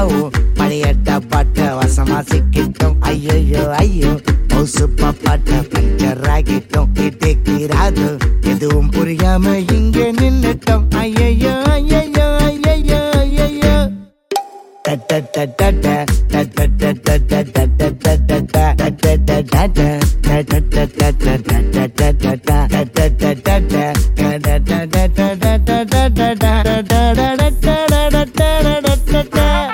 பழையட்ட பாட்ட வசமா சிக்கிட்டோம். ஐயோ ஐயோ சூப்பா பாட்ட பஞ்சர் ஆகிட்டோம். இடிக்கிறாது எதுவும் புரியாம இங்க நின்னுட்டோம். ஐயோ ஐயோ ஐயோ ஐயோ